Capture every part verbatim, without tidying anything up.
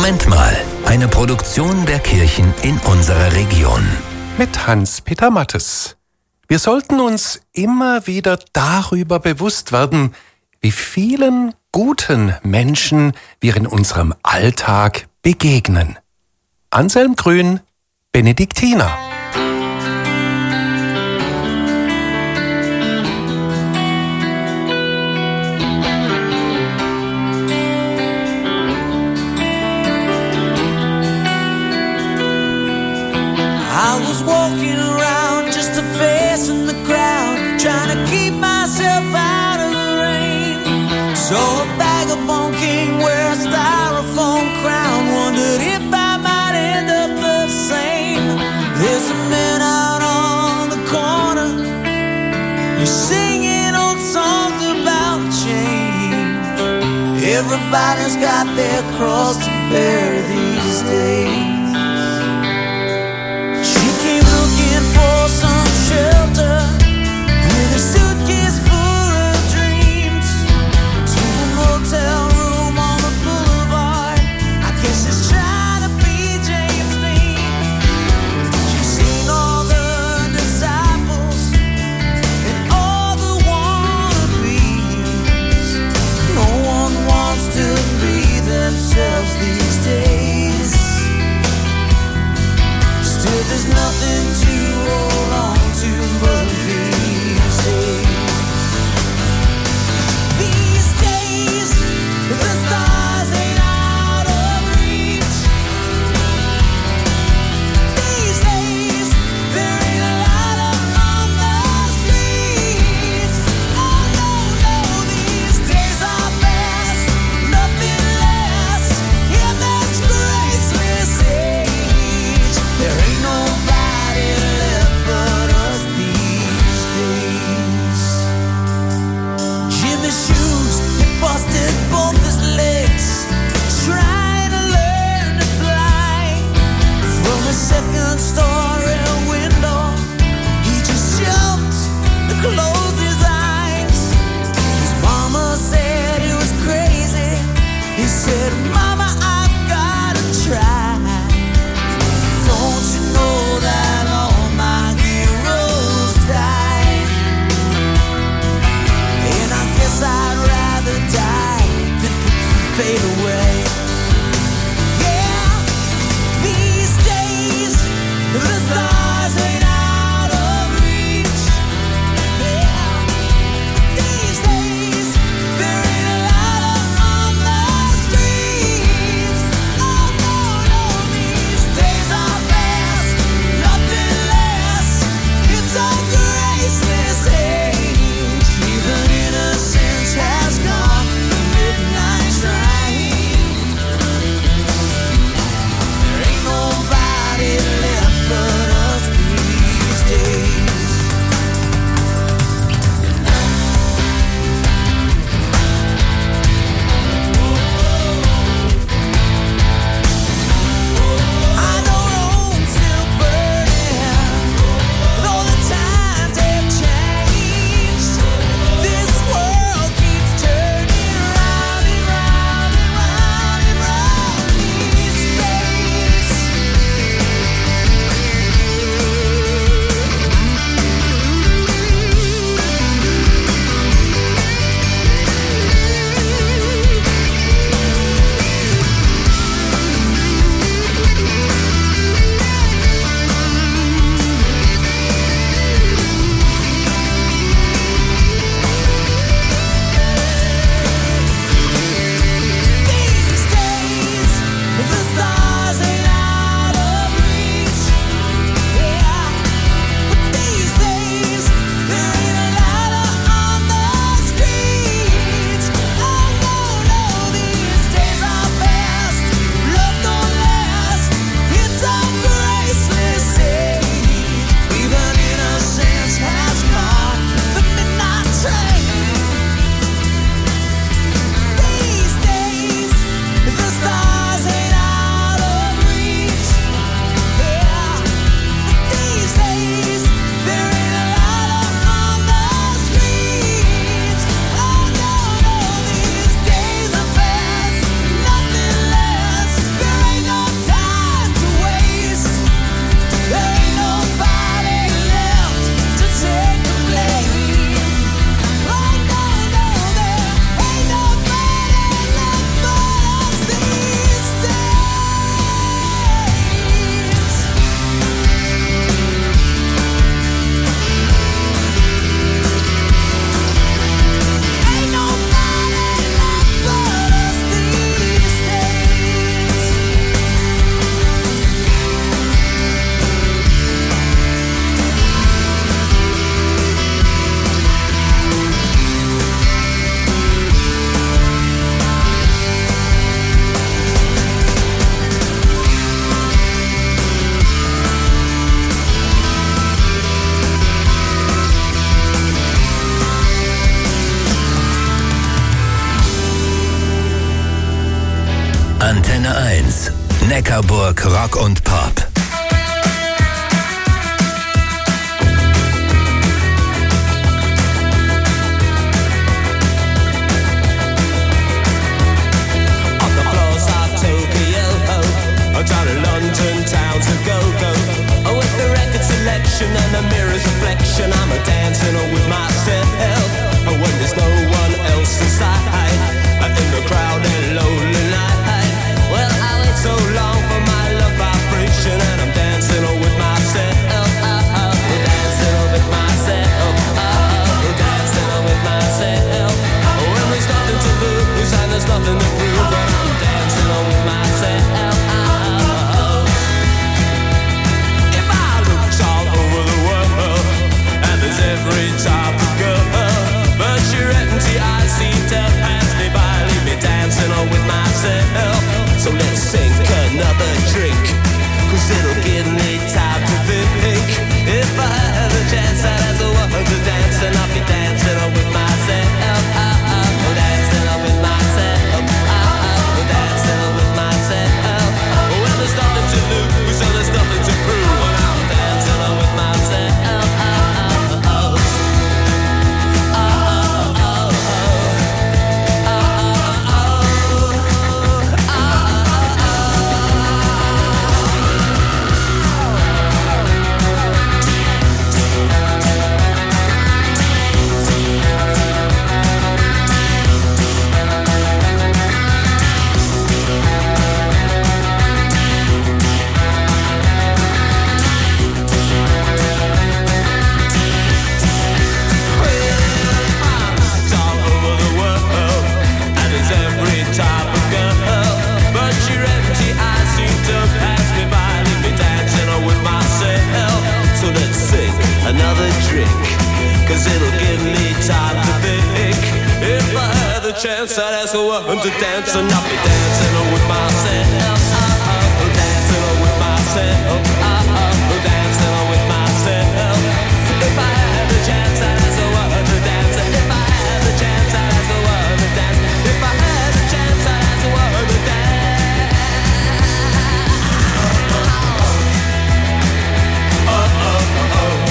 Moment mal, eine Produktion der Kirchen in unserer Region. Mit Hans-Peter Mattes. Wir sollten uns immer wieder darüber bewusst werden, wie vielen guten Menschen wir in unserem Alltag begegnen. Anselm Grün, Benediktiner. I was walking around just a face in the crowd, trying to keep myself out of the rain. Saw a vagabond king wear a styrofoam crown, wondered if I might end up the same. There's a man out on the corner, he's singing old songs about change. Everybody's got their cross to bear these days. For some shelter, with a suitcase full of dreams, to a motel room on the boulevard. I guess she's trying to be James Dean. She's seen all the disciples and all the wannabes. No one wants to be themselves these days. Still there's nothing to hold on to but these days. These days, the stars ain't out of reach. These days, there ain't a light up on the streets. Oh no, no, these days are fast, nothing lasts in this graceless age. There ain't nobody left but us these days. Jimmy's shoes, he busted both his legs, trying to learn to fly. From a second story window, he just jumped and closed his eyes. His mama said he was crazy. He said, Mama, I've gotta try. Don't you know that all my heroes died? And I guess I'd rather die than fade away. Yeah, these days the stars ain't out of reach. Yeah, these days there ain't a light up on the streets. Oh no, no, these days are fast, nothing lasts. It's a graceless age. Even innocence has gone, the midnight train. Antenne eins. Neckarburg Rock und Pop. Down in London town to go-go, oh, with the record selection and the mirror's reflection, I'm a dancing with myself, oh, when there's no one else inside, in the crowded lonely night. Well, I wait so long for my love vibration, and I'm dancing with myself, oh, oh, dancing with myself, oh, dancing with myself. Oh, when there's nothing to lose and there's nothing to prove, but I'm dancing with myself. Every type of girl, but your empty eyes seem to pass me by, leave me dancing on with myself. So let's sink another drink, cause it'll give me time to think. If I had a chance, I'd ask a woman to dance, and I'll be dancing on with myself. Oh, oh, dancing on with myself. Oh, oh, dancing on with myself. Well, there's nothing to lose, so there's nothing to prove, and I'm dancing on with myself. Another drink, cause it'll give me time to think. If I had the chance, I'd ask a woman to dance, and I'll be dancing with myself. Oh, dancing with myself. Oh, dancing with myself. If I had the chance, I'd ask a woman to dance. If I had the chance, I'd ask a woman to dance. If I had the chance, I'd ask a woman to dance. Oh, oh, oh, oh.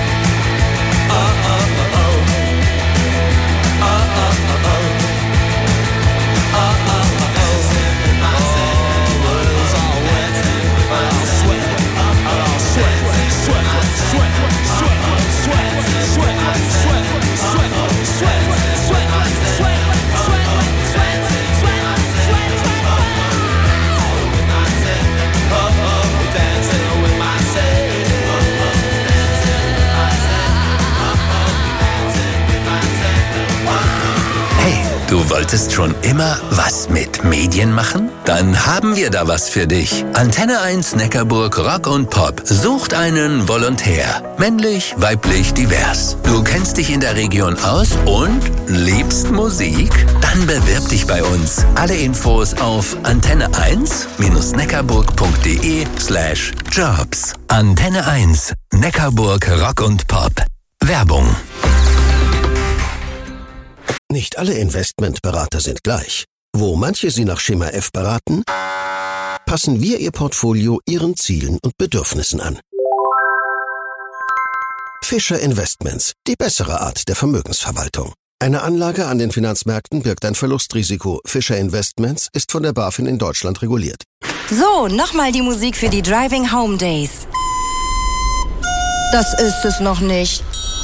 Du wolltest schon immer was mit Medien machen? Dann haben wir da was für dich. Antenne eins Neckarburg Rock und Pop sucht einen Volontär. Männlich, weiblich, divers. Du kennst dich in der Region aus und liebst Musik? Dann bewirb dich bei uns. Alle Infos auf antenne eins neckarburg punkt de slash jobs. Antenne eins Neckarburg Rock und Pop. Werbung. Nicht alle Investmentberater sind gleich. Wo manche Sie nach Schema F beraten, passen wir Ihr Portfolio Ihren Zielen und Bedürfnissen an. Fischer Investments, die bessere Art der Vermögensverwaltung. Eine Anlage an den Finanzmärkten birgt ein Verlustrisiko. Fischer Investments ist von der BaFin in Deutschland reguliert. So, nochmal die Musik für die Driving Home Days. Das ist es noch nicht.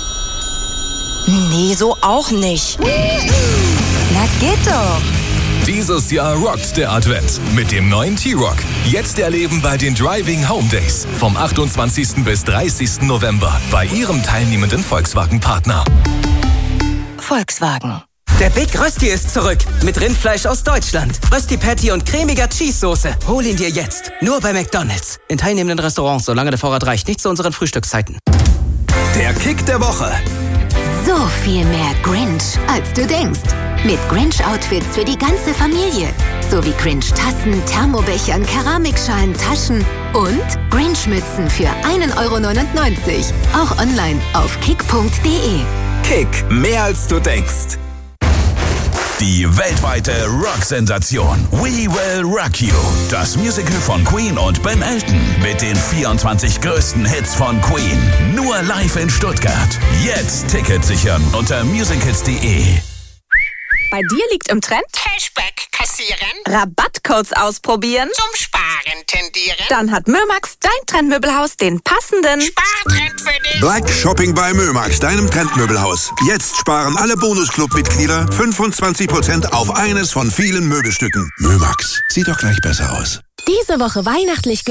Nee, so auch nicht. Na, geht doch. Dieses Jahr rockt der Advent mit dem neuen T-Roc. Jetzt erleben bei den Driving Home Days vom achtundzwanzigsten bis dreißigsten November bei Ihrem teilnehmenden Volkswagen-Partner. Volkswagen. Der Big Rösti ist zurück mit Rindfleisch aus Deutschland. Rösti Patty und cremiger Cheese-Soße. Hol ihn dir jetzt. Nur bei McDonald's. In teilnehmenden Restaurants, solange der Vorrat reicht. Nicht zu unseren Frühstückszeiten. Der Kick der Woche. So viel mehr Grinch, als du denkst. Mit Grinch-Outfits für die ganze Familie. Sowie Grinch-Tassen, Thermobechern, Keramikschalen, Taschen und Grinch-Mützen für ein Euro neunundneunzig. Auch online auf kick punkt de. Kick, mehr als du denkst. Die weltweite Rock-Sensation We Will Rock You. Das Musical von Queen und Ben Elton mit den vierundzwanzig größten Hits von Queen. Nur live in Stuttgart. Jetzt Tickets sichern unter musicals punkt de. Bei dir liegt im Trend Cashback kassieren, Rabattcodes ausprobieren, zum Sparen tendieren. Dann hat Mömax, dein Trendmöbelhaus, den passenden Spartrend für dich. Black Shopping bei Mömax, deinem Trendmöbelhaus. Jetzt sparen alle Bonusclub-Mitglieder fünfundzwanzig Prozent auf eines von vielen Möbelstücken. Mömax, sieht doch gleich besser aus. Diese Woche weihnachtlich